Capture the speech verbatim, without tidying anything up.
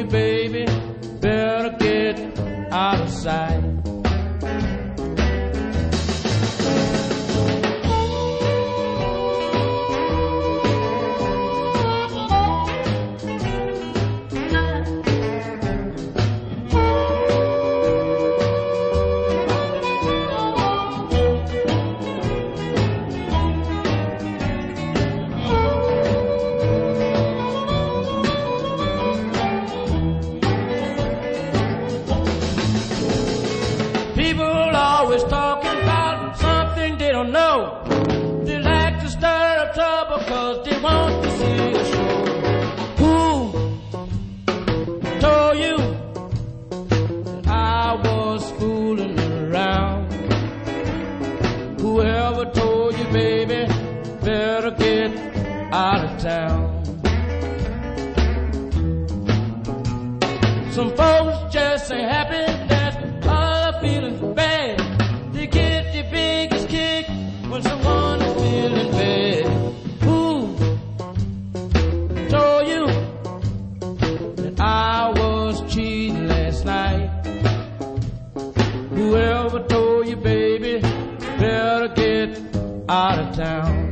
you, baby, better get out of sight. People always talking about something they don't know. They like to stir up trouble cause they want to see a show. Who told you that I was fooling around? Whoever told you, baby, better get out of town. Some folks just ain't happy that feeling bad. They get the biggest kick when someone is feeling bad. Who told you that I was cheating last night? Whoever told you, baby, better get out of town.